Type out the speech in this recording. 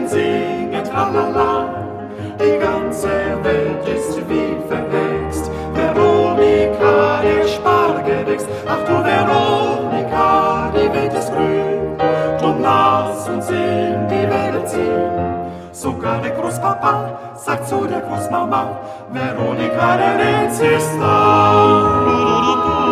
singen, tralala. Die ganze Welt ist wie verhext. Veronika, der Spargel wächst. Ach du Veronika, die Welt ist grün. Drum lass uns in die Welt ziehen. Sogar der Großpapa sagt zu der Großmama, Veronika, der Lenz ist da.